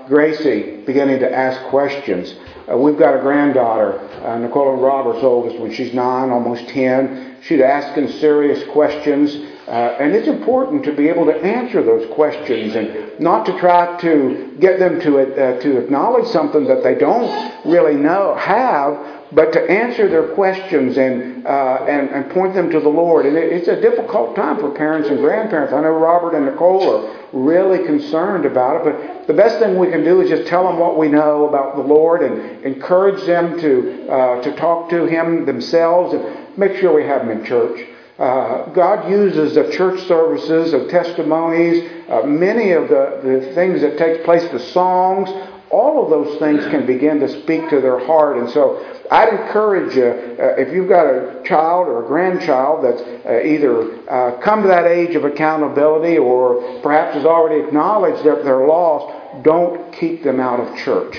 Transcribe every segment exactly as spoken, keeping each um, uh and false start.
Gracie beginning to ask questions. Uh, we've got a granddaughter, uh, Nicola Roberts' oldest, when she's nine, almost ten. She's asking serious questions, uh, and it's important to be able to answer those questions and not to try to get them to uh, to acknowledge something that they don't really know have, but to answer their questions and uh, and, and point them to the Lord. And it, it's a difficult time for parents and grandparents. I know Robert and Nicole are really concerned about it, but the best thing we can do is just tell them what we know about the Lord and encourage them to uh, to talk to Him themselves and make sure we have them in church. Uh, God uses the church services, of testimonies, uh, many of the, the things that take place, the songs, all of those things can begin to speak to their heart. And so I'd encourage you, uh, if you've got a child or a grandchild that's uh, either uh, come to that age of accountability or perhaps has already acknowledged that they're lost, don't keep them out of church.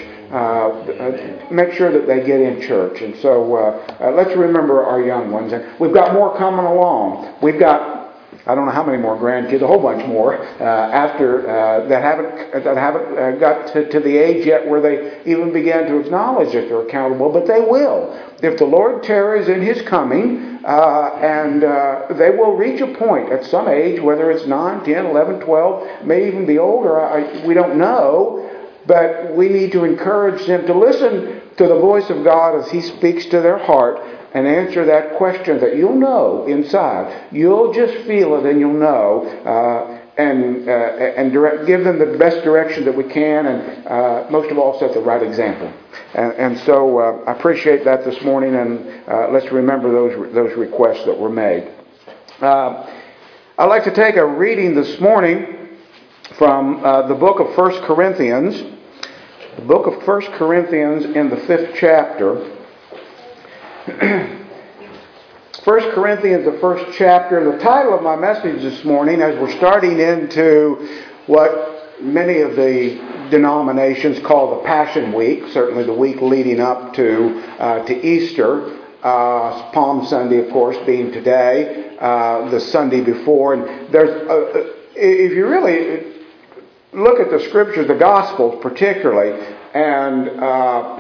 Uh, make sure that they get in church. And so uh, uh, let's remember our young ones. And we've got more coming along. We've got, I don't know how many more grandkids, a whole bunch more, uh, after uh, that haven't that haven't uh, got to, to the age yet where they even began to acknowledge that they're accountable, but they will. If the Lord tarries in His coming, uh, and uh, they will reach a point at some age, whether it's nine, ten, eleven, twelve, may even be older, I, we don't know, but we need to encourage them to listen to the voice of God as He speaks to their heart and answer that question that you'll know inside. You'll just feel it and you'll know, uh, and uh, and direct, give them the best direction that we can, and uh, most of all, set the right example. And, and so uh, I appreciate that this morning, and uh, let's remember those those requests that were made. Uh, I'd like to take a reading this morning from uh, the book of First Corinthians. The book of First Corinthians in the fifth chapter. First Corinthians, the first chapter. The title of my message this morning, as we're starting into what many of the denominations call the Passion Week, certainly the week leading up to uh, to Easter, uh, Palm Sunday, of course, being today, uh, the Sunday before. And there's, uh, if you really look at the Scriptures, the Gospels particularly, and uh,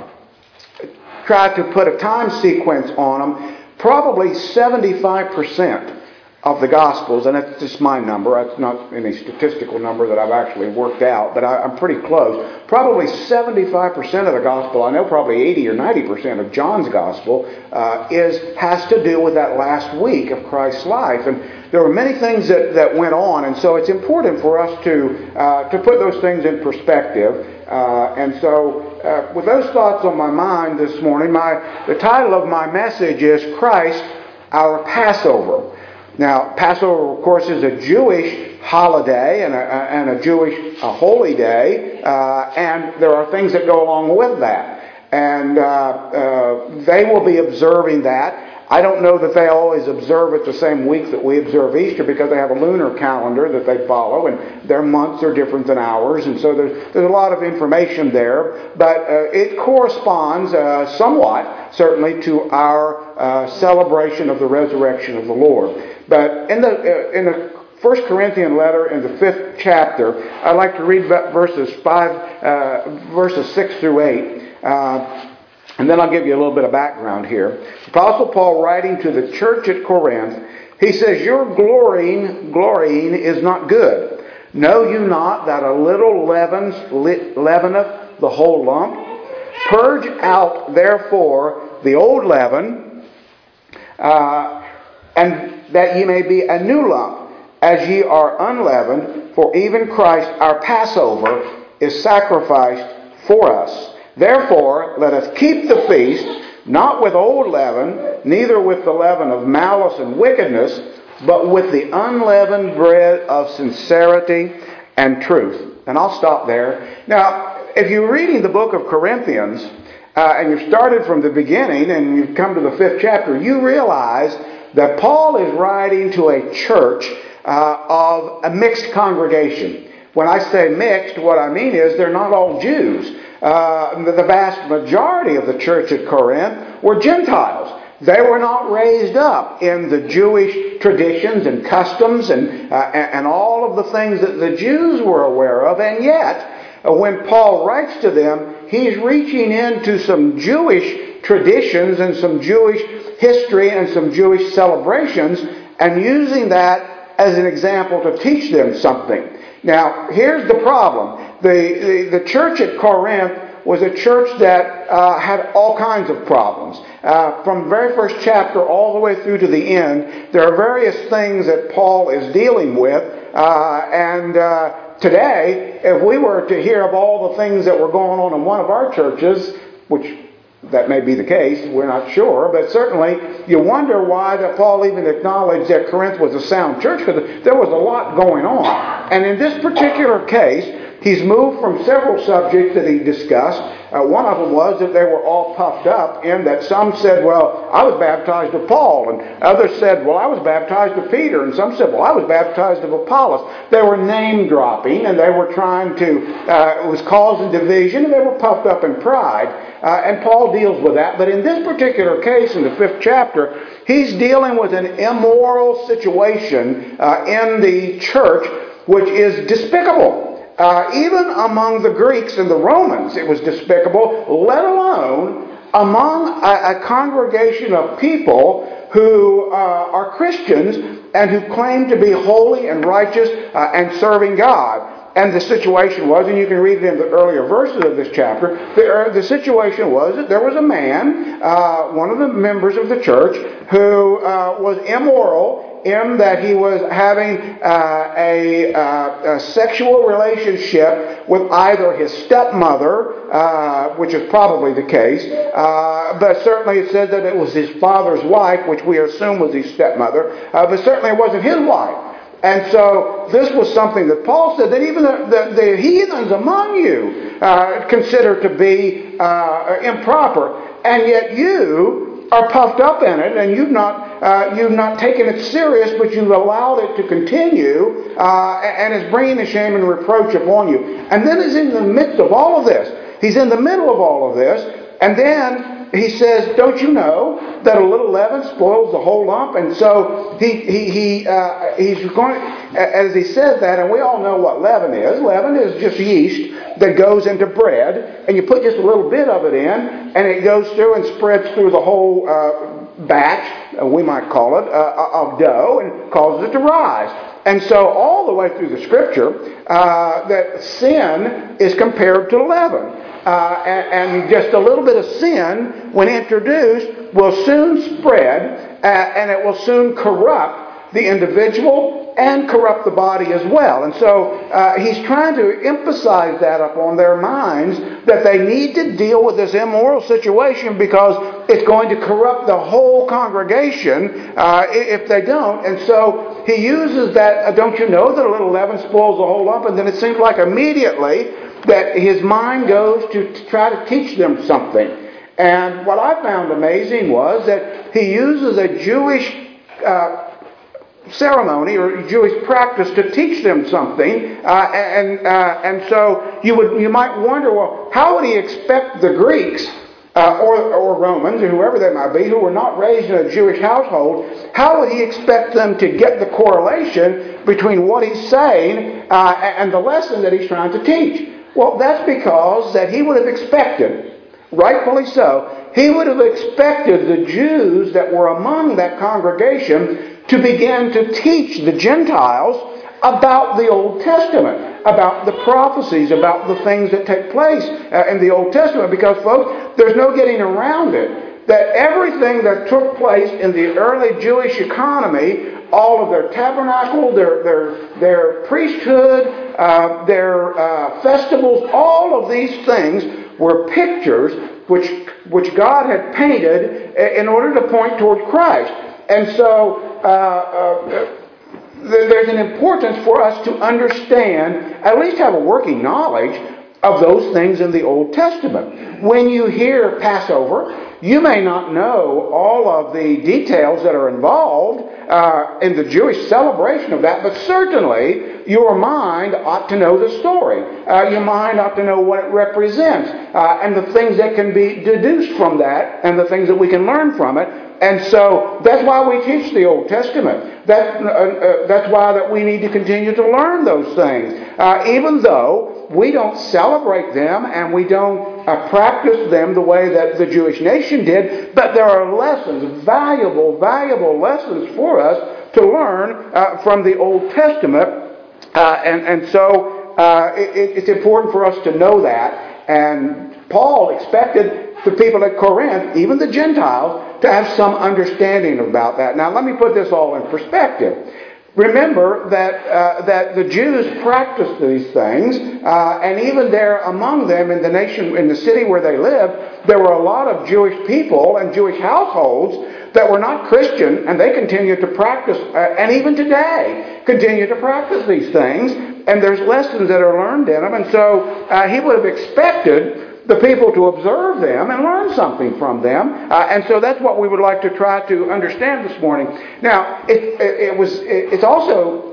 try to put a time sequence on them, probably seventy-five percent of the Gospels, and that's just my number, that's not any statistical number that I've actually worked out, but I, I'm pretty close. Probably seventy-five percent of the Gospel, I know probably eighty or ninety percent of John's Gospel, uh, is has to do with that last week of Christ's life. And there were many things that, that went on, and so it's important for us to uh, to put those things in perspective. Uh, and so, uh, with those thoughts on my mind this morning, my the title of my message is Christ, Our Passover. Now, Passover, of course, is a Jewish holiday and a, and a Jewish a holy day, uh, and there are things that go along with that. And uh, uh, they will be observing that. I don't know that they always observe it the same week that we observe Easter, because they have a lunar calendar that they follow, and their months are different than ours, and so there's, there's a lot of information there. But uh, it corresponds uh, somewhat, certainly, to our uh, celebration of the resurrection of the Lord. But in the uh, in the First Corinthians letter, in the fifth chapter, I'd like to read verses five, uh, verses six through eight. Uh, And then I'll give you a little bit of background here. Apostle Paul, writing to the church at Corinth, he says, "Your glorying, glorying is not good. Know you not that a little leavens, leaveneth the whole lump? Purge out, therefore, the old leaven, uh, and that ye may be a new lump, as ye are unleavened. For even Christ, our Passover, is sacrificed for us. Therefore, let us keep the feast, not with old leaven, neither with the leaven of malice and wickedness, but with the unleavened bread of sincerity and truth." And I'll stop there. Now, if you're reading the book of Corinthians, uh, and you started from the beginning, and you've come to the fifth chapter, you realize that Paul is writing to a church uh, of a mixed congregation. When I say mixed, what I mean is they're not all Jews. Uh, the vast majority of the church at Corinth were Gentiles. They were not raised up in the Jewish traditions and customs and, uh, and all of the things that the Jews were aware of, and yet Uh, when Paul writes to them, he's reaching into some Jewish traditions and some Jewish history and some Jewish celebrations and using that as an example to teach them something. Now, here's the problem. The, the, the church at Corinth was a church that uh, had all kinds of problems. Uh, from the very first chapter all the way through to the end, there are various things that Paul is dealing with. Uh, and uh, today, if we were to hear of all the things that were going on in one of our churches, which that may be the case, we're not sure, but certainly you wonder why that Paul even acknowledged that Corinth was a sound church, because there was a lot going on. And in this particular case, he's moved from several subjects that he discussed. Uh, one of them was that they were all puffed up in that some said, well, I was baptized of Paul, and others said, well, I was baptized of Peter, and some said, well, I was baptized of Apollos. They were name dropping, and they were trying to, uh, it was causing division, and they were puffed up in pride. Uh, and Paul deals with that. But in this particular case, in the fifth chapter, he's dealing with an immoral situation uh, in the church, which is despicable. Uh, even among the Greeks and the Romans, it was despicable, let alone among a, a congregation of people who uh, are Christians and who claim to be holy and righteous uh, and serving God. And the situation was, and you can read it in the earlier verses of this chapter, the, the situation was that there was a man, uh, one of the members of the church, who uh, was immoral in that he was having uh, a, uh, a sexual relationship with either his stepmother, uh, which is probably the case, uh, but certainly it said that it was his father's wife, which we assume was his stepmother, uh, but certainly it wasn't his wife. And so this was something that Paul said that even the, the, the heathens among you uh, consider to be uh, improper, and yet you are puffed up in it, and you've not uh, you've not taken it serious, but you've allowed it to continue, uh, and is bringing the shame and reproach upon you. And then he's in the midst of all of this. He's in the middle of all of this, and then he says, don't you know that a little leaven spoils the whole lump? And so he he he uh, he's going, as he says that, and we all know what leaven is. Leaven is just yeast that goes into bread, and you put just a little bit of it in, and it goes through and spreads through the whole uh, batch, uh, we might call it, uh, of dough, and causes it to rise. And so all the way through the Scripture, uh, that sin is compared to leaven. Uh, and, and just a little bit of sin, when introduced, will soon spread, uh, and it will soon corrupt the individual and corrupt the body as well. And so uh, he's trying to emphasize that upon their minds, that they need to deal with this immoral situation because it's going to corrupt the whole congregation uh, if they don't. And so he uses that, uh, don't you know that a little leaven spoils the whole lump? And then it seems like immediately that his mind goes to, to try to teach them something. And what I found amazing was that he uses a Jewish uh, ceremony or Jewish practice to teach them something. Uh, and uh, and so you would you might wonder, well, how would he expect the Greeks uh, or, or Romans or whoever they might be who were not raised in a Jewish household, how would he expect them to get the correlation between what he's saying uh, and the lesson that he's trying to teach? Well, that's because that he would have expected, rightfully so, he would have expected the Jews that were among that congregation to begin to teach the Gentiles about the Old Testament, about the prophecies, about the things that take place uh, in the Old Testament. Because, folks, there's no getting around it, that everything that took place in the early Jewish economy, all of their tabernacle, their their their priesthood, uh, their uh, festivals, all of these things were pictures which which God had painted in order to point toward Christ. And so uh, uh, there's an importance for us to understand, at least have a working knowledge of those things in the Old Testament. When you hear Passover, you may not know all of the details that are involved uh, in the Jewish celebration of that, but certainly your mind ought to know the story. Uh, your mind ought to know what it represents uh, and the things that can be deduced from that and the things that we can learn from it. And so that's why we teach the Old Testament. That, uh, uh, that's why that we need to continue to learn those things. Uh, even though we don't celebrate them and we don't uh, practice them the way that the Jewish nation did, but there are lessons, valuable, valuable lessons for us to learn uh, from the Old Testament. Uh, and, and so uh, it, it's important for us to know that. And Paul expected the people at Corinth, even the Gentiles, to have some understanding about that. Now let me put this all in perspective. Remember that uh, that the Jews practiced these things, uh, and even there among them in the nation, in the city where they lived, there were a lot of Jewish people and Jewish households that were not Christian, and they continued to practice, uh, and even today continue to practice these things. And there's lessons that are learned in them, and so uh, he would have expected the people to observe them and learn something from them. Uh, and so that's what we would like to try to understand this morning. Now, it, it, it was. It, it's also,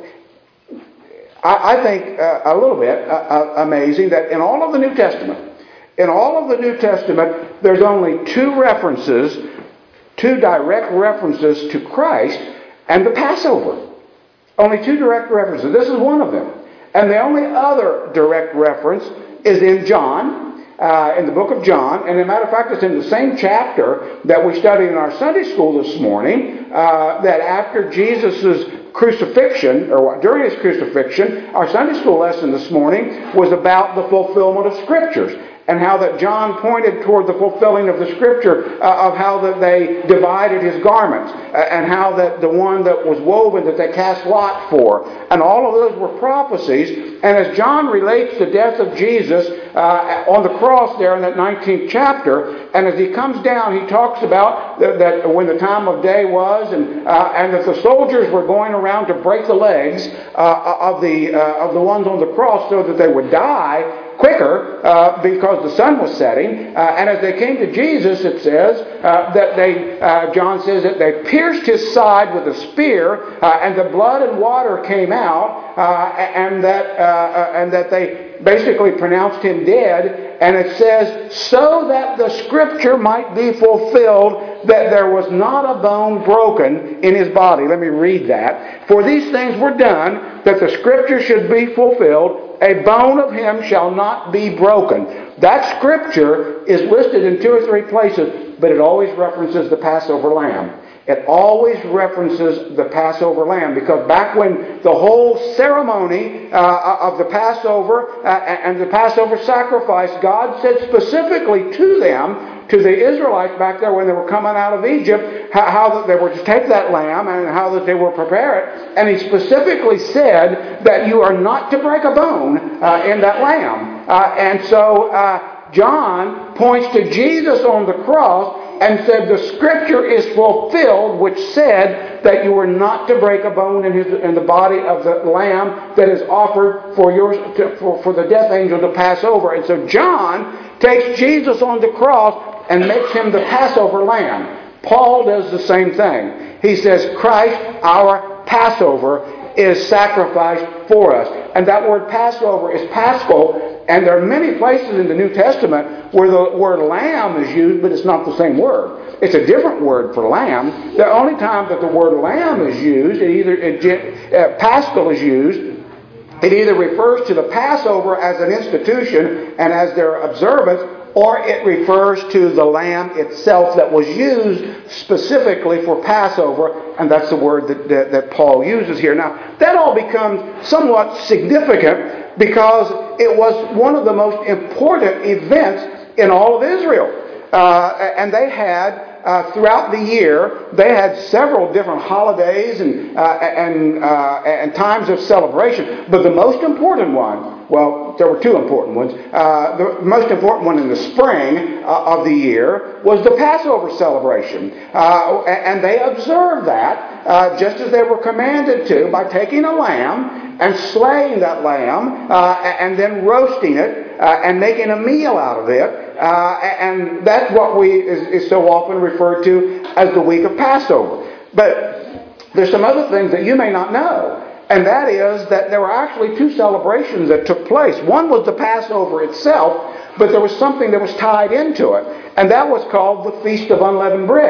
I, I think, uh, a little bit uh, uh, amazing that in all of the New Testament, in all of the New Testament, there's only two references, two direct references to Christ and the Passover. Only two direct references. This is one of them. And the only other direct reference is in John. Uh, in the book of John, and as a matter of fact, it's in the same chapter that we studied in our Sunday school this morning, uh, that after Jesus' crucifixion, or during his crucifixion, our Sunday school lesson this morning was about the fulfillment of Scriptures, and how that John pointed toward the fulfilling of the Scripture, uh, of how that they divided his garments, uh, and how that the one that was woven that they cast lot for, and all of those were prophecies. And as John relates the death of Jesus uh, on the cross there in that nineteenth chapter, and as he comes down, he talks about that, that when the time of day was, and uh, and that the soldiers were going around to break the legs uh, of the uh, of the ones on the cross so that they would die quicker uh, because the sun was setting. Uh, and as they came to Jesus, it says uh, that they, uh, John says that they pierced his side with a spear, uh, and the blood and water came out, uh, and that uh, and that they basically pronounced him dead. And it says, so that the Scripture might be fulfilled, that there was not a bone broken in his body. Let me read that. For these things were done, that the Scripture should be fulfilled. A bone of him shall not be broken. That Scripture is listed in two or three places, but it always references the Passover lamb. It always references the Passover lamb, because back when the whole ceremony uh, of the Passover uh, and the Passover sacrifice, God said specifically to them, to the Israelites back there when they were coming out of Egypt, how, how that they were to take that lamb and how that they were to prepare it. And he specifically said that you are not to break a bone uh, in that lamb. Uh, and so uh, John points to Jesus on the cross and said the Scripture is fulfilled, which said that you were not to break a bone in, his, in the body of the lamb that is offered for, yours, to, for, for the death angel to pass over. And so John takes Jesus on the cross and makes him the Passover lamb. Paul does the same thing. He says Christ, our Passover, is sacrificed for us. And that word Passover is Paschal. And there are many places in the New Testament where the word lamb is used, but it's not the same word. It's a different word for lamb. The only time that the word lamb is used, it either it, uh, Paschal is used, it either refers to the Passover as an institution and as their observance, or it refers to the lamb itself that was used specifically for Passover, and that's the word that, that, that Paul uses here. Now, that all becomes somewhat significant because it was one of the most important events in all of Israel. Uh, and they had, uh, throughout the year, they had several different holidays and, uh, and, uh, and times of celebration. But the most important one, well, there were two important ones. Uh, the most important one in the spring uh, of the year was the Passover celebration. Uh, and they observed that uh, just as they were commanded to by taking a lamb and slaying that lamb uh, and then roasting it uh, and making a meal out of it. Uh, and that's what we is, is so often referred to as the week of Passover. But there's some other things that you may not know. And that is that there were actually two celebrations that took place. One was the Passover itself, but there was something that was tied into it. And that was called the Feast of Unleavened Bread.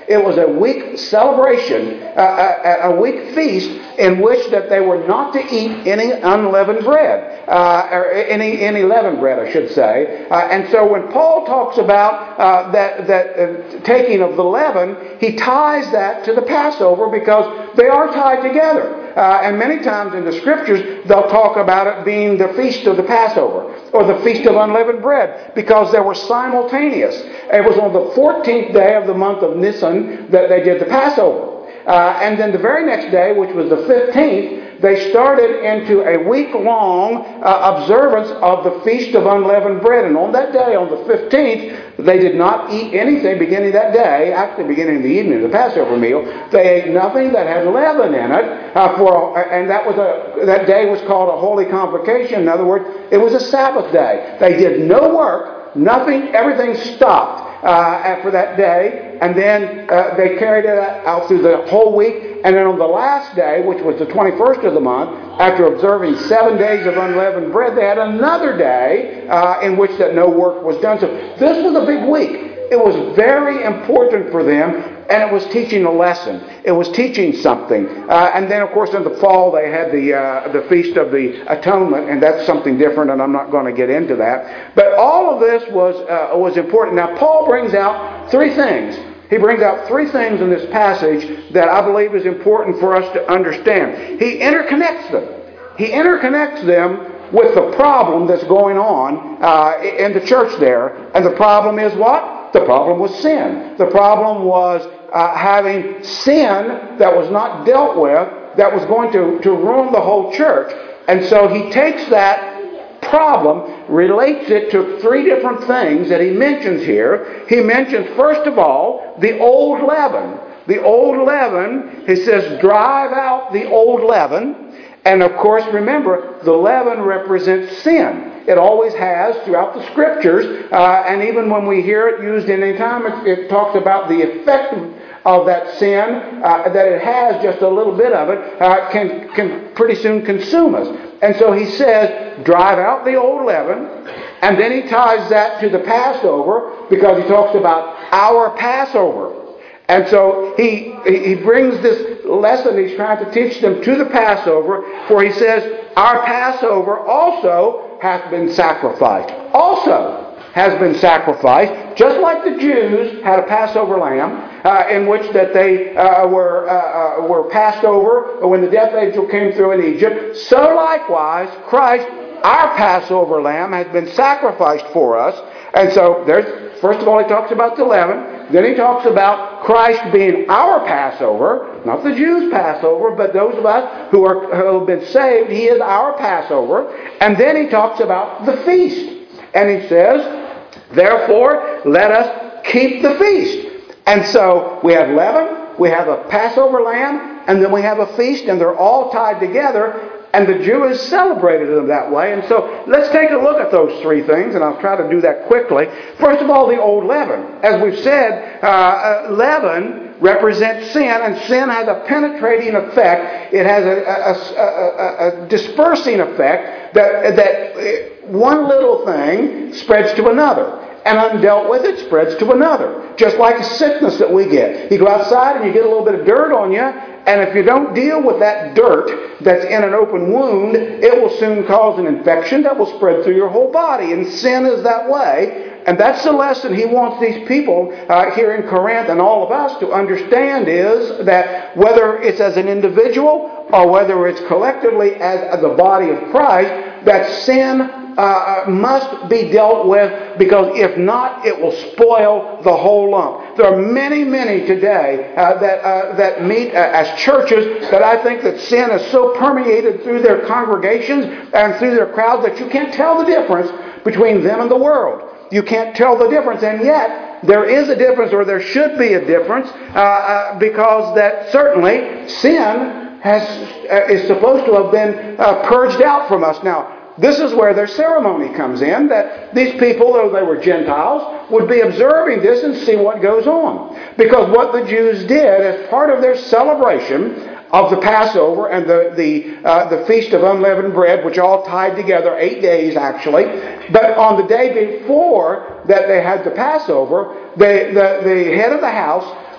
It was a week celebration, uh, a, a week feast in which that they were not to eat any unleavened bread, uh, or any, any leavened bread, I should say. Uh, and so when Paul talks about uh, that, that uh, taking of the leaven, he ties that to the Passover because they are tied together. Uh, and many times in the Scriptures, they'll talk about it being the feast of the Passover or the feast of unleavened bread because they were simultaneous. It was on the fourteenth day of the month of Nisan that they did the Passover. Uh, and then the very next day, which was the fifteenth, they started into a week-long uh, observance of the Feast of Unleavened Bread. And on that day, on the fifteenth, they did not eat anything beginning that day, actually beginning of the evening of the Passover meal. They ate nothing that had leaven in it. Uh, for, and that was a that day was called a holy convocation. In other words, it was a Sabbath day. They did no work, nothing, everything stopped. Uh, for that day, and then uh, they carried it out through the whole week, and then on the last day, which was the twenty-first of the month, after observing seven days of unleavened bread, they had another day uh, in which that no work was done. So this was a big week. It was very important for them, and it was teaching a lesson. It was teaching something. Uh, and then, of course, in the fall, they had the uh, the Feast of the Atonement, and that's something different, and I'm not going to get into that. But all of this was uh, was important. Now, Paul brings out three things. He brings out three things in this passage that I believe is important for us to understand. He interconnects them. He interconnects them with the problem that's going on uh, in the church there. And the problem is what? The problem was sin. The problem was uh, having sin that was not dealt with, that was going to, to ruin the whole church. And so he takes that problem, relates it to three different things that he mentions here. He mentions, first of all, the old leaven. The old leaven, he says, drive out the old leaven. And of course, remember, the leaven represents sin. It always has throughout the Scriptures, uh, and even when we hear it used in any time, it, it talks about the effect of that sin uh, that it has. Just a little bit of it uh, can can pretty soon consume us. And so he says, drive out the old leaven, and then he ties that to the Passover because he talks about our Passover. And so he he brings this lesson he's trying to teach them to the Passover, for he says, our Passover also hath been sacrificed. Also has been sacrificed, just like the Jews had a Passover lamb uh, in which that they uh, were uh, uh, were passed over when the death angel came through in Egypt. So likewise, Christ, our Passover lamb, has been sacrificed for us. And so there's, first of all, he talks about the leaven. Then he talks about Christ being our Passover, not the Jews' Passover, but those of us who are who have been saved. He is our Passover. And then he talks about the feast. And he says, therefore, let us keep the feast. And so we have leaven, we have a Passover lamb, and then we have a feast, and they're all tied together. And the Jews celebrated them that way. And so let's take a look at those three things, and I'll try to do that quickly. First of all, the old leaven. As we've said, uh, leaven represents sin, and sin has a penetrating effect. It has a, a, a, a, a dispersing effect that, that one little thing spreads to another. And undealt with, it spreads to another. Just like a sickness that we get. You go outside and you get a little bit of dirt on you, and if you don't deal with that dirt that's in an open wound, it will soon cause an infection that will spread through your whole body. And sin is that way. And that's the lesson he wants these people uh, here in Corinth and all of us to understand, is that whether it's as an individual or whether it's collectively as the body of Christ, that sin Uh, must be dealt with, because if not, it will spoil the whole lump. There are many, many today uh, that uh, that meet uh, as churches that I think that sin is so permeated through their congregations and through their crowds that you can't tell the difference between them and the world. You can't tell the difference, and yet there is a difference, or there should be a difference, uh, uh, because that certainly sin has uh, is supposed to have been uh, purged out from us. Now, this is where their ceremony comes in, that these people, though they were Gentiles, would be observing this and see what goes on. Because what the Jews did as part of their celebration of the Passover and the the, uh, the Feast of Unleavened Bread, which all tied together, eight days actually, but on the day before that they had the Passover, they, the, the head of the house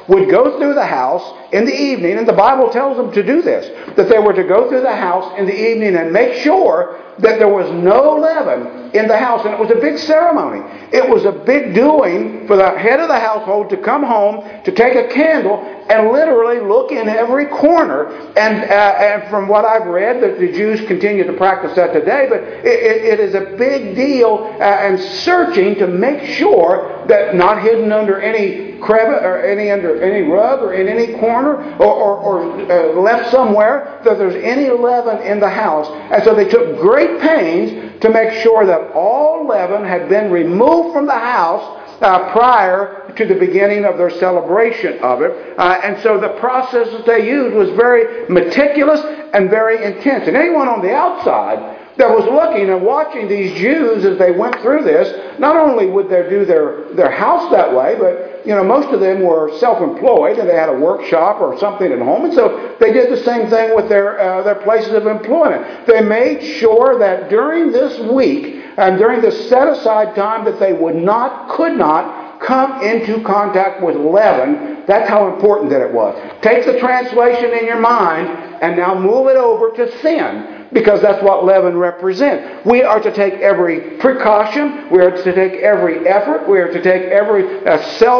would go through the house in the evening, and the Bible tells them to do this, that they were to go through the house in the evening and make sure that there was no leaven in the house. And it was a big ceremony. It was a big doing for the head of the household to come home, to take a candle, and literally look in every corner. And, uh, and from what I've read, that the Jews continue to practice that today, but it, it, it is a big deal, uh, and searching to make sure that not hidden under any crevice or any under any rug or in any corner or, or, or uh, left somewhere, that there's any leaven in the house. And so they took great pains to make sure that all leaven had been removed from the house Uh, prior to the beginning of their celebration of it. Uh, and so the process that they used was very meticulous and very intense. And anyone on the outside that was looking and watching these Jews as they went through this, not only would they do their, their house that way, but you know, most of them were self-employed and they had a workshop or something at home. And so they did the same thing with their, uh, their places of employment. They made sure that during this week and during this set-aside time that they would not, could not come into contact with leaven. That's how important that it was. Take the translation in your mind and now move it over to sin, because that's what leaven represents. We are to take every precaution. We are to take every effort. We are to take every uh,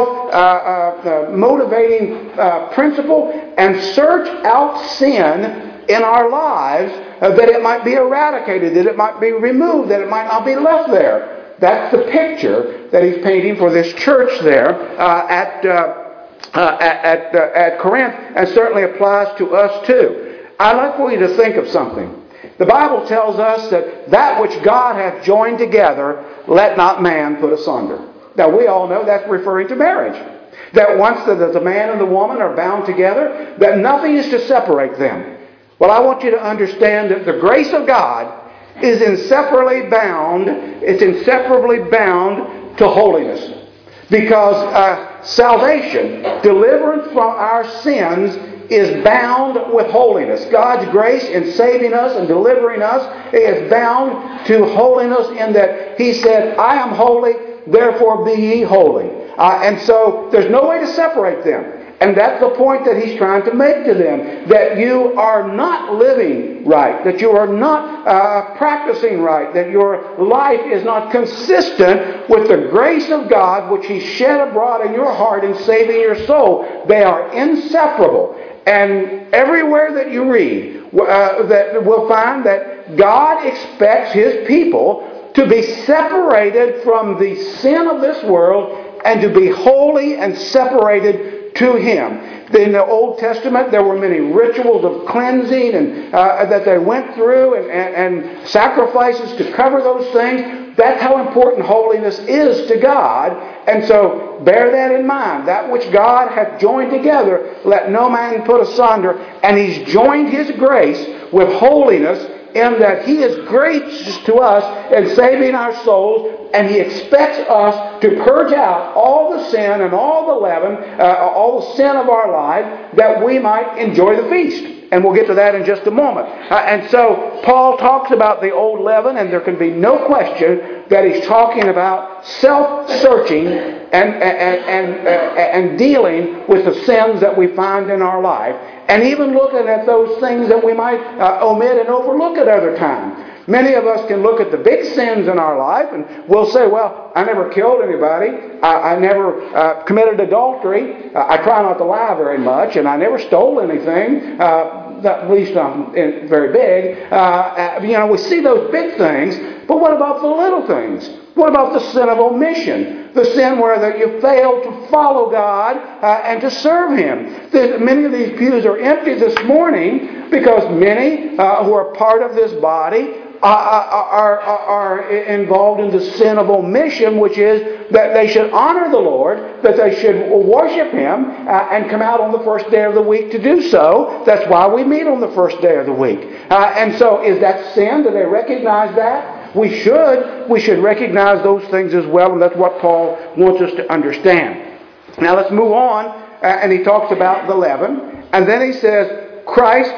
self-motivating uh, uh, uh, principle and search out sin in our lives, uh, that it might be eradicated, that it might be removed, that it might not be left there. That's the picture that he's painting for this church there uh, at, uh, uh, at, at, uh, at Corinth, and certainly applies to us too. I'd like for you to think of something. The Bible tells us that that which God hath joined together, let not man put asunder. Now we all know that's referring to marriage. That once the, the man and the woman are bound together, that nothing is to separate them. Well, I want you to understand that the grace of God is inseparably bound, it's inseparably bound to holiness. Because uh, salvation, deliverance from our sins, is bound with holiness. God's grace in saving us and delivering us is bound to holiness, in that He said, I am holy, therefore be ye holy. Uh, and so there's no way to separate them. And that's the point that he's trying to make to them. That you are not living right. That you are not uh, practicing right. That your life is not consistent with the grace of God which He shed abroad in your heart in saving your soul. They are inseparable. And everywhere that you read, uh, that we'll find that God expects His people to be separated from the sin of this world and to be holy and separated to Him. In the Old Testament, there were many rituals of cleansing and uh, that they went through, and, and, and sacrifices to cover those things. That's how important holiness is to God. And so bear that in mind. That which God hath joined together, let no man put asunder. And He's joined His grace with holiness, in that He is gracious to us in saving our souls, and He expects us to purge out all the sin and all the leaven, uh, all the sin of our life, that we might enjoy the feast. And we'll get to that in just a moment. Uh, and so Paul talks about the old leaven, and there can be no question that he's talking about self-searching and, and, and, uh, and dealing with the sins that we find in our life, and even looking at those things that we might uh, omit and overlook at other times. Many of us can look at the big sins in our life and we'll say, well, I never killed anybody. I, I never uh, committed adultery. Uh, I try not to lie very much. And I never stole anything. Uh, at least I'm in, very big. Uh, you know, we see those big things. But what about the little things? What about the sin of omission? The sin where that you fail to follow God uh, and to serve Him. The, many of these pews are empty this morning because many uh, who are part of this body Are, are, are involved in the sin of omission, which is that they should honor the Lord, that they should worship Him, uh, and come out on the first day of the week to do so. That's why we meet on the first day of the week. Uh, and so is that sin? Do they recognize that? We should. We should recognize those things as well, and that's what Paul wants us to understand. Now let's move on, uh, and he talks about the leaven, and then he says, Christ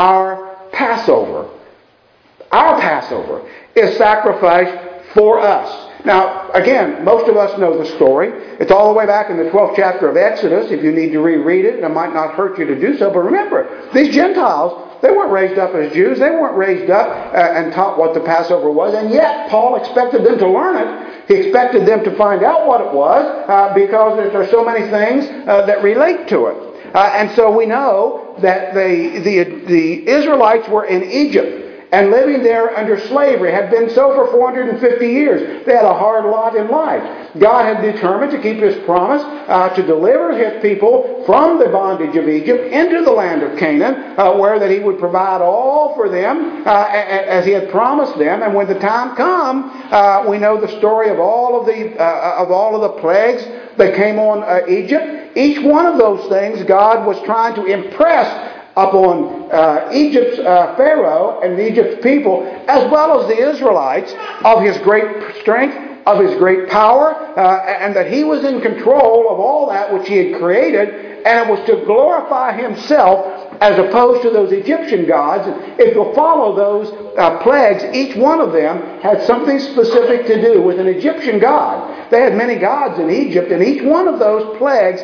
our Passover. Our Passover is sacrificed for us. Now, again, most of us know the story. It's all the way back in the twelfth chapter of Exodus. If you need to reread it, it might not hurt you to do so. But remember, these Gentiles, they weren't raised up as Jews. They weren't raised up uh, and taught what the Passover was. And yet, Paul expected them to learn it. He expected them to find out what it was uh, because there are so many things uh, that relate to it. Uh, and so we know that the, the, the Israelites were in Egypt and living there under slavery, had been so for four hundred fifty years. They had a hard lot in life. God had determined to keep His promise uh, to deliver His people from the bondage of Egypt into the land of Canaan, uh, where that He would provide all for them uh, as He had promised them. And when the time come, uh, we know the story of all of the uh, of all of the plagues that came on uh, Egypt. Each one of those things God was trying to impress upon uh, Egypt's uh, Pharaoh and Egypt's people, as well as the Israelites, of His great strength, of His great power, uh, and that He was in control of all that which He had created, and it was to glorify Himself as opposed to those Egyptian gods. If you'll follow those uh, plagues, each one of them had something specific to do with an Egyptian god. They had many gods in Egypt, and each one of those plagues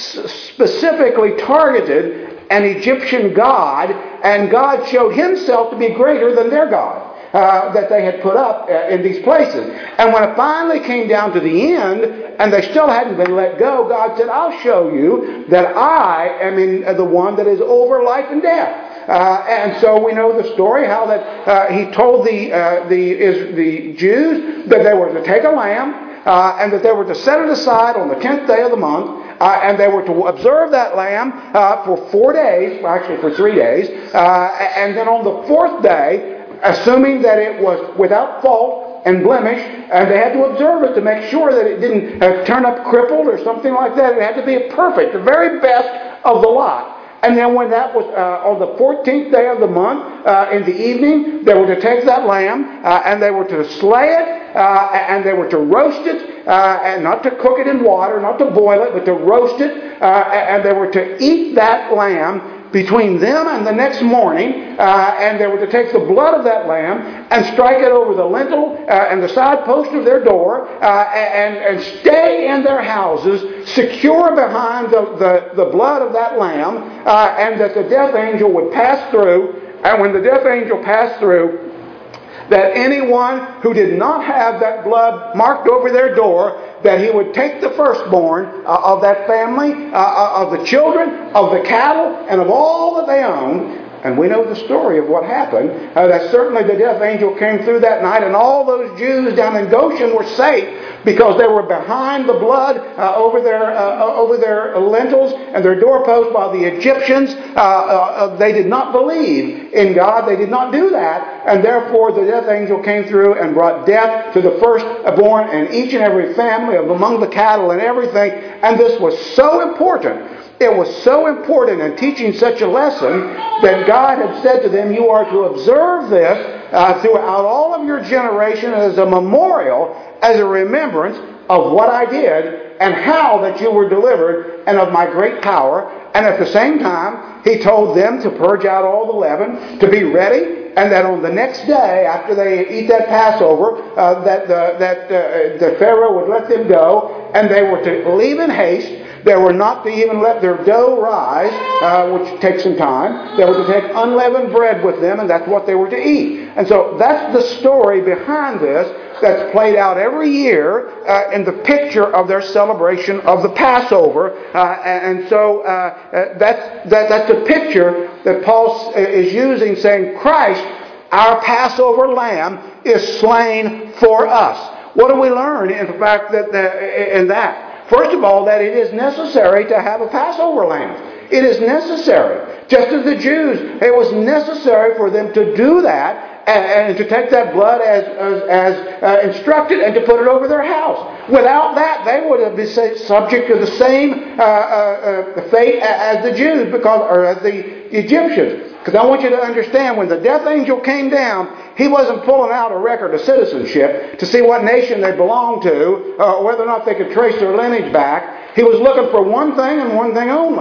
specifically targeted an Egyptian god, and God showed Himself to be greater than their god uh, that they had put up uh, in these places. And when it finally came down to the end, and they still hadn't been let go, God said, I'll show you that I am in uh, the one that is over life and death. Uh, and so we know the story, how that uh, He told the, uh, the, is, the Jews that they were to take a lamb, Uh, and that they were to set it aside on the tenth day of the month, uh, and they were to observe that lamb uh, for four days, well, actually for three days, uh, and then on the fourth day, assuming that it was without fault and blemish, and they had to observe it to make sure that it didn't uh, turn up crippled or something like that. It had to be perfect, the very best of the lot. And then when that was uh, on the fourteenth day of the month, uh, in the evening, they were to take that lamb uh, and they were to slay it uh, and they were to roast it, uh, and not to cook it in water, not to boil it, but to roast it, uh, and they were to eat that lamb between them and the next morning, uh, and they were to take the blood of that lamb and strike it over the lintel uh, and the side post of their door, uh, and, and stay in their houses secure behind the, the, the blood of that lamb, uh, and that the death angel would pass through, and when the death angel passed through, that anyone who did not have that blood marked over their door, that he would take the firstborn uh, of that family, uh, of the children, of the cattle, and of all that they owned. And we know the story of what happened. Uh, that certainly the death angel came through that night, and all those Jews down in Goshen were safe because they were behind the blood uh, over their uh, over their lintels and their doorposts, while the Egyptians uh, uh, they did not believe in God. They did not do that, and therefore the death angel came through and brought death to the firstborn in each and every family of among the cattle and everything. And this was so important. It was so important in teaching such a lesson that God had said to them, you are to observe this uh, throughout all of your generation as a memorial, as a remembrance of what I did and how that you were delivered and of my great power. And at the same time, He told them to purge out all the leaven, to be ready, and that on the next day, after they eat that Passover, uh, that, the, that uh, the Pharaoh would let them go, and they were to leave in haste. They were not to even let their dough rise, uh, which takes some time. They were to take unleavened bread with them, and that's what they were to eat. And so that's the story behind this that's played out every year uh, in the picture of their celebration of the Passover. Uh, and so uh, uh, that's, that, that's a picture that Paul is using, saying Christ, our Passover lamb, is slain for us. What do we learn in the fact that the, in that? First of all, that it is necessary to have a Passover lamb. It is necessary. Just as the Jews, it was necessary for them to do that and, and to take that blood as, as, as uh, instructed and to put it over their house. Without that, they would have been subject to the same uh, uh, uh, fate as the Jews, because, or as the Egyptians. Because I want you to understand, when the death angel came down, he wasn't pulling out a record of citizenship to see what nation they belonged to, or whether or not they could trace their lineage back. He was looking for one thing and one thing only,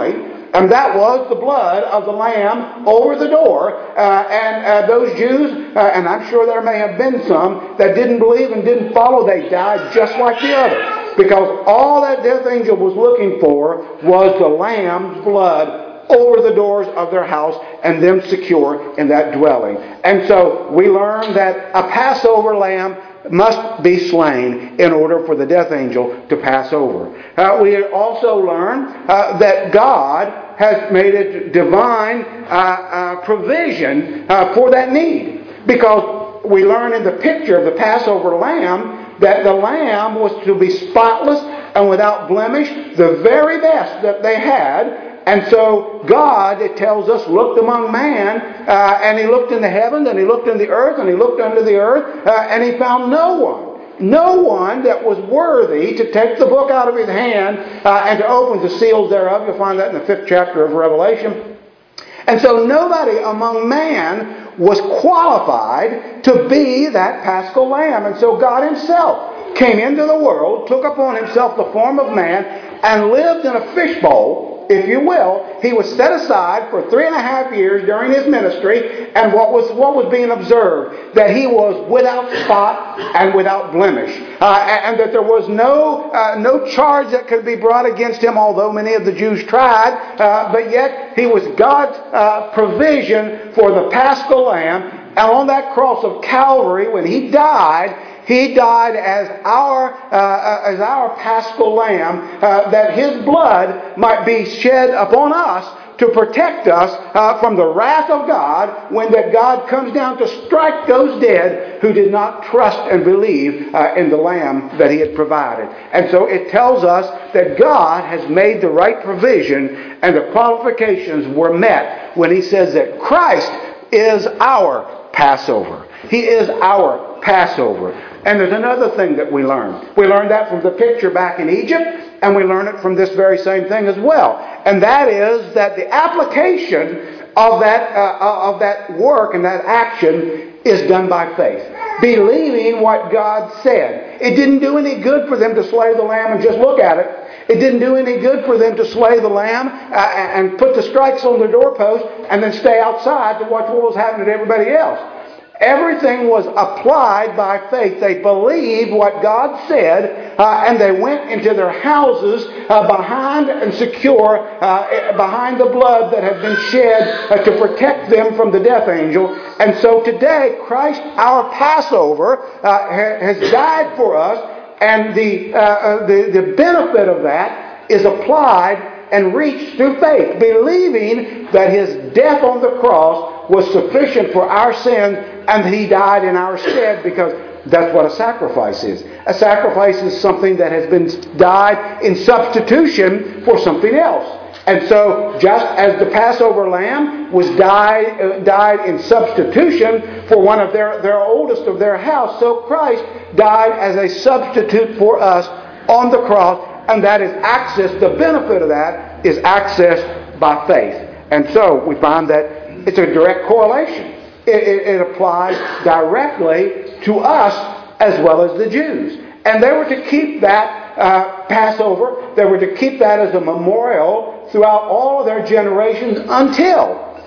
And that was the blood of the Lamb over the door. Uh, and uh, those Jews, uh, and I'm sure there may have been some that didn't believe and didn't follow, they died just like the other. Because all that death angel was looking for was the Lamb's blood over the doors of their house and them secure in that dwelling. And so we learn that a Passover lamb must be slain in order for the death angel to pass over. Uh, we also learn uh, that God has made a divine uh, uh, provision uh, for that need. Because we learn in the picture of the Passover lamb that the lamb was to be spotless and without blemish, the very best that they had. And so God, it tells us, looked among man, uh, and He looked in the heavens, and He looked in the earth, and He looked under the earth, uh, and He found no one. No one that was worthy to take the book out of His hand uh, and to open the seals thereof. You'll find that in the fifth chapter of Revelation. And so nobody among man was qualified to be that Paschal Lamb. And so God Himself came into the world, took upon Himself the form of man, and lived in a fishbowl, if you will. He was set aside for three and a half years during His ministry, and what was what was being observed? That He was without spot and without blemish, uh, and that there was no uh, no charge that could be brought against Him, although many of the Jews tried, uh, but yet He was God's uh, provision for the Paschal Lamb. And on that cross of Calvary, when He died, He died as our uh, as our Paschal Lamb, uh, that His blood might be shed upon us to protect us uh, from the wrath of God when that God comes down to strike those dead who did not trust and believe uh, in the Lamb that He had provided. And so it tells us that God has made the right provision, and the qualifications were met when He says that Christ is our Passover. He is our Passover. And there's another thing that we learn. We learned that from the picture back in Egypt, and we learn it from this very same thing as well. And that is that the application of that uh, of that work and that action is done by faith. Believing what God said. It didn't do any good for them to slay the lamb and just look at it. It didn't do any good for them to slay the lamb uh, and put the strikes on the doorpost and then stay outside to watch what was happening to everybody else. Everything was applied by faith. They believed what God said, uh, and they went into their houses uh, behind and secure, uh, behind the blood that had been shed uh, to protect them from the death angel. And so today, Christ, our Passover, uh, has died for us, and the, uh, the, the benefit of that is applied and reached through faith, believing that His death on the cross was sufficient for our sins and that He died in our stead, because that's what a sacrifice is. A sacrifice is something that has been died in substitution for something else. And so, just as the Passover lamb was died, uh, died in substitution for one of their, their oldest of their house, so Christ died as a substitute for us on the cross. And that is access, the benefit of that is access by faith. And so we find that it's a direct correlation. It, it, it applies directly to us as well as the Jews. And they were to keep that uh, Passover, they were to keep that as a memorial throughout all of their generations until,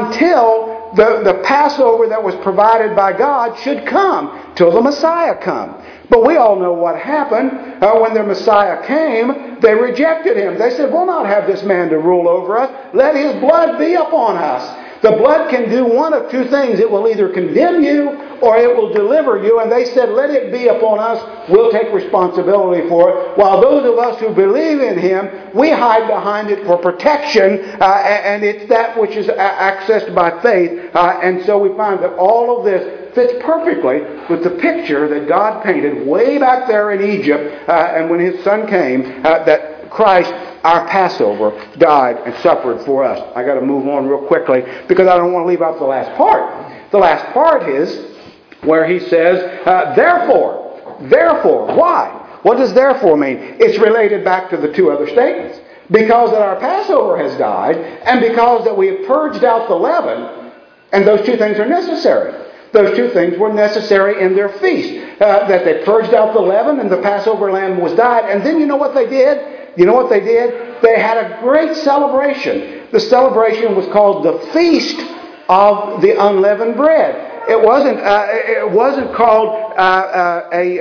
until the, the Passover that was provided by God should come, till the Messiah come. But we all know what happened. Uh, when the Messiah came, they rejected Him. They said, we'll not have this man to rule over us. Let His blood be upon us. The blood can do one of two things. It will either condemn you or it will deliver you. And they said, let it be upon us. We'll take responsibility for it. While those of us who believe in Him, we hide behind it for protection. Uh, and it's that which is accessed by faith. Uh, and so we find that all of this fits perfectly with the picture that God painted way back there in Egypt, uh, and when His Son came, uh, that Christ, our Passover, died and suffered for us. I got to move on real quickly because I don't want to leave out the last part. The last part is where He says, uh, therefore, therefore, why? What does therefore mean? It's related back to the two other statements. Because that our Passover has died, and because that we have purged out the leaven, and those two things are necessary. Those two things were necessary in their feast. Uh, that they purged out the leaven and the Passover lamb was died. And then you know what they did? You know what they did? they had a great celebration. The celebration was called the Feast of the Unleavened Bread. It wasn't. Uh, it wasn't called uh, uh, a uh,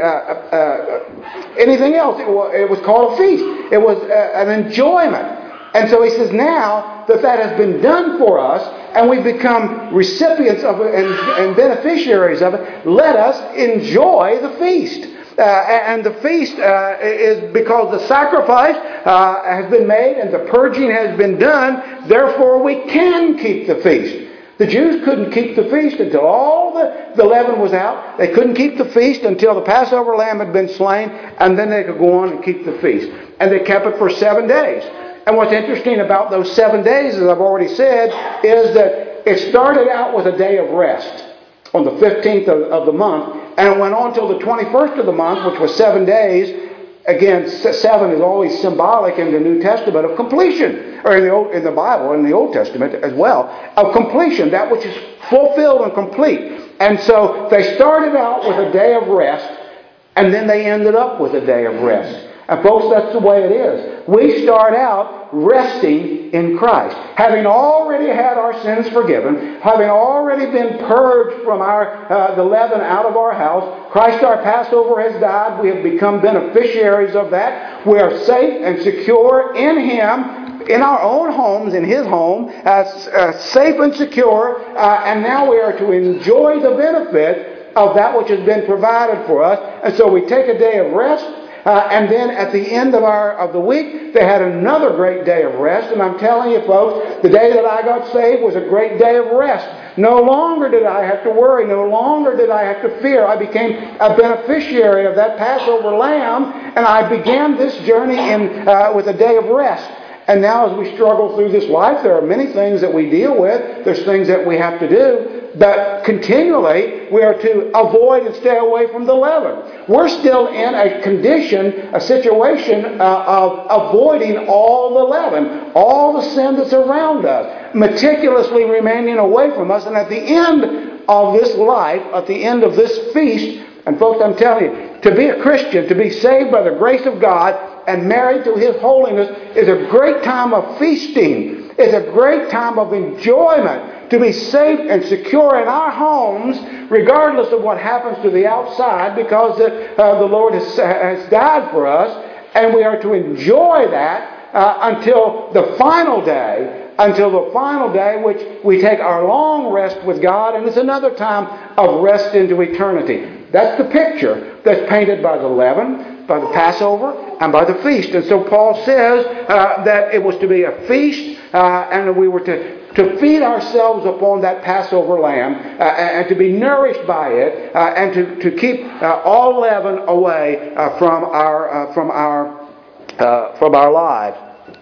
uh, anything else. It was, it was called a feast. It was uh, an enjoyment. And so he says, now that that has been done for us, and we've become recipients of it and, and beneficiaries of it, let us enjoy the feast. Uh, and the feast uh, is because the sacrifice uh, has been made and the purging has been done. Therefore, we can keep the feast. The Jews couldn't keep the feast until all the, the leaven was out. They couldn't keep the feast until the Passover lamb had been slain, and then they could go on and keep the feast. And they kept it for seven days. And what's interesting about those seven days, as I've already said, is that it started out with a day of rest on the fifteenth of, of the month, and it went on till the twenty-first of the month, which was seven days. Again, seven is always symbolic in the New Testament of completion, or in the Old, in the Bible, in the Old Testament as well, of completion, that which is fulfilled and complete. And so they started out with a day of rest, and then they ended up with a day of rest. And folks, that's the way it is. We start out resting in Christ. Having already had our sins forgiven, having already been purged from our uh, the leaven out of our house, Christ our Passover has died. We have become beneficiaries of that. We are safe and secure in Him, in our own homes, in His home, uh, uh, safe and secure. Uh, and now we are to enjoy the benefit of that which has been provided for us. And so we take a day of rest. Uh, and then at the end of our of the week, they had another great day of rest. And I'm telling you, folks, the day that I got saved was a great day of rest. No longer did I have to worry. No longer did I have to fear. I became a beneficiary of that Passover lamb, and I began this journey in uh, with a day of rest. And now as we struggle through this life, there are many things that we deal with. There's things that we have to do. But continually, we are to avoid and stay away from the leaven. We're still in a condition, a situation uh, of avoiding all the leaven, all the sin that's around us, meticulously remaining away from us. And at the end of this life, at the end of this feast, and folks, I'm telling you, to be a Christian, to be saved by the grace of God and married to His holiness is a great time of feasting. It's a great time of enjoyment. To be safe and secure in our homes, regardless of what happens to the outside, because the, uh, the Lord has, has died for us, and we are to enjoy that uh, until the final day, until the final day, which we take our long rest with God, and it's another time of rest into eternity. That's the picture that's painted by the leaven, by the Passover, and by the feast. And so Paul says uh, that it was to be a feast, uh, and we were to to feed ourselves upon that Passover lamb, uh, and to be nourished by it, uh, and to, to keep uh, all leaven away uh, from our uh, from our uh, from our lives.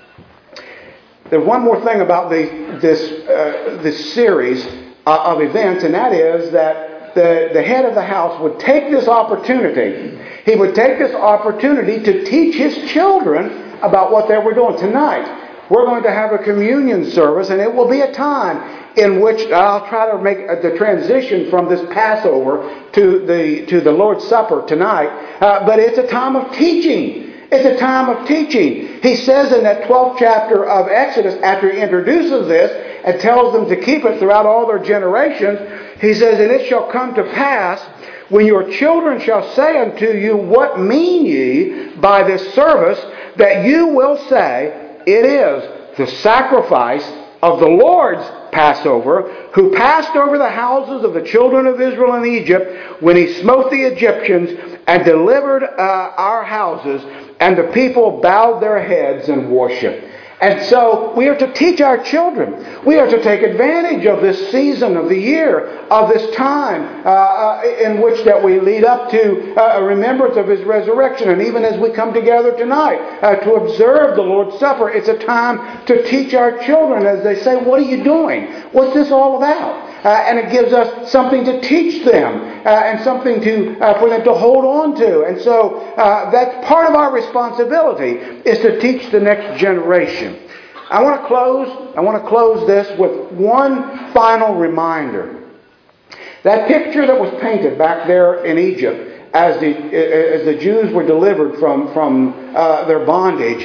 There's one more thing about the, this uh, this series uh, of events, and that is that the the head of the house would take this opportunity. He would take this opportunity to teach his children about what they were doing tonight. We're going to have a communion service, and it will be a time in which I'll try to make the transition from this Passover to the to the Lord's Supper tonight. Uh, but it's a time of teaching. It's a time of teaching. He says in that twelfth chapter of Exodus, after he introduces this and tells them to keep it throughout all their generations, he says, "And it shall come to pass, when your children shall say unto you, What mean ye by this service? That you will say, It is the sacrifice of the Lord's Passover, who passed over the houses of the children of Israel in Egypt, when He smote the Egyptians and delivered uh, our houses, and the people bowed their heads and worshiped." And so we are to teach our children. We are to take advantage of this season of the year, of this time uh, in which that we lead up to uh, a remembrance of His resurrection. And even as we come together tonight uh, to observe the Lord's Supper, it's a time to teach our children as they say, "What are you doing? What's this all about?" Uh, and it gives us something to teach them uh, and something to uh, for them to hold on to. And so uh, that's part of our responsibility, is to teach the next generation. I want to close. I want to close this with one final reminder. That picture that was painted back there in Egypt as the as the Jews were delivered from from uh, their bondage.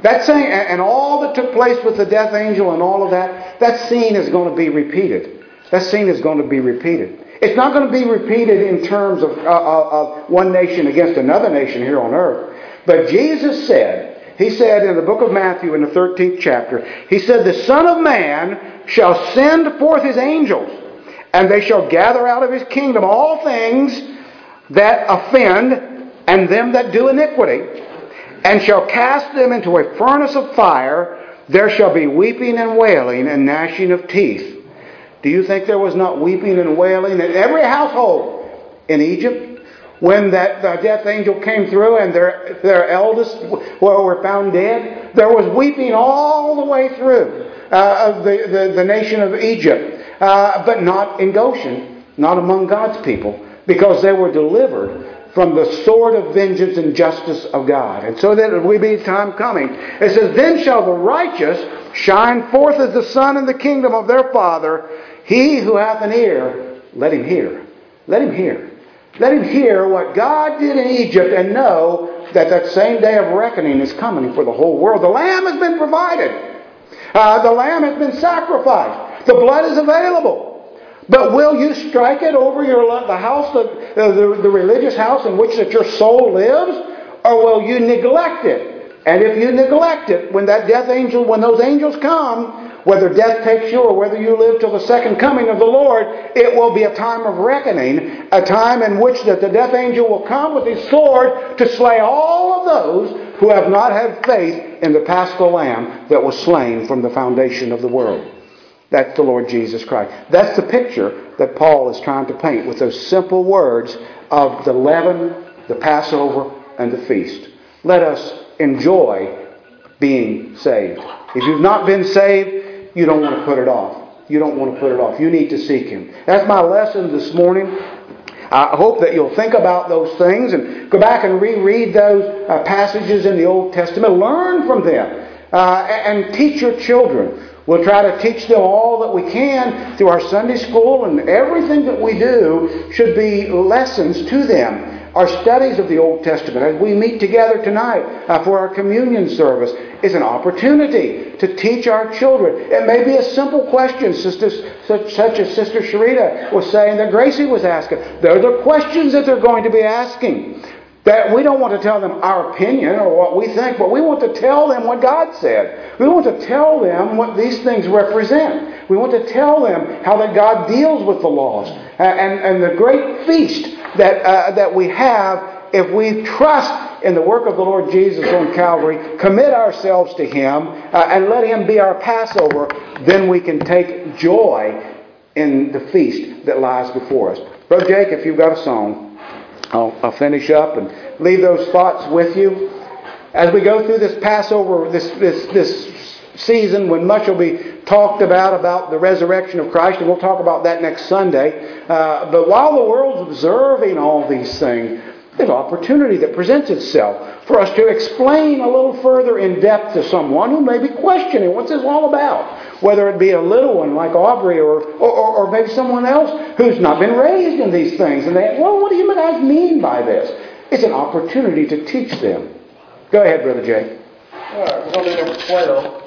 That scene, and all that took place with the death angel and all of that, that scene is going to be repeated. That scene is going to be repeated. It's not going to be repeated in terms of, uh, of one nation against another nation here on earth. But Jesus said, He said in the book of Matthew in the thirteenth chapter, He said, the Son of Man shall send forth His angels, and they shall gather out of His kingdom all things that offend and them that do iniquity, and shall cast them into a furnace of fire. There shall be weeping and wailing and gnashing of teeth. Do you think there was not weeping and wailing in every household in Egypt when that the death angel came through and their their eldest were found dead? There was weeping all the way through uh, of the, the, the nation of Egypt, uh, but not in Goshen, not among God's people, because they were delivered from the sword of vengeance and justice of God. And so that there will be time coming. It says, then shall the righteous shine forth as the sun in the kingdom of their Father. He who hath an ear, let him hear. Let him hear. Let him hear what God did in Egypt and know that that same day of reckoning is coming for the whole world. The Lamb has been provided. Uh, the Lamb has been sacrificed. The blood is available. But will you strike it over your the house, the, the, the religious house in which that your soul lives? Or will you neglect it? And if you neglect it, when that death angel, when those angels come, whether death takes you or whether you live till the second coming of the Lord, it will be a time of reckoning, a time in which that the death angel will come with his sword to slay all of those who have not had faith in the Paschal Lamb that was slain from the foundation of the world. That's the Lord Jesus Christ. That's the picture that Paul is trying to paint with those simple words of the leaven, the Passover, and the feast. Let us enjoy being saved. If you've not been saved, you don't want to put it off. You don't want to put it off. You need to seek Him. That's my lesson this morning. I hope that you'll think about those things and go back and reread those uh, passages in the Old Testament. Learn from them uh, and teach your children. We'll try to teach them all that we can through our Sunday school, and everything that we do should be lessons to them. Our studies of the Old Testament, as we meet together tonight uh, for our communion service, is an opportunity to teach our children. It may be a simple question, sisters, such, such as Sister Sharita was saying that Gracie was asking. They're the questions that they're going to be asking. That we don't want to tell them our opinion or what we think, but we want to tell them what God said. We want to tell them what these things represent. We want to tell them how that God deals with the laws and, and the great feast that uh, that we have if we trust in the work of the Lord Jesus on Calvary, commit ourselves to Him, uh, and let Him be our Passover. Then we can take joy in the feast that lies before us. Brother Jake, if you've got a song, I'll, I'll finish up and leave those thoughts with you. As we go through this Passover, this, this, this season when much will be talked about, about the resurrection of Christ, and we'll talk about that next Sunday. Uh, but while the world's observing all these things, there's opportunity that presents itself for us to explain a little further in depth to someone who may be questioning what's this all about. Whether it be a little one like Aubrey or, or, or maybe someone else who's not been raised in these things. And they, well, what do you guys mean by this? It's an opportunity to teach them. Go ahead, Brother Jay. All right, we're going to do number twelve.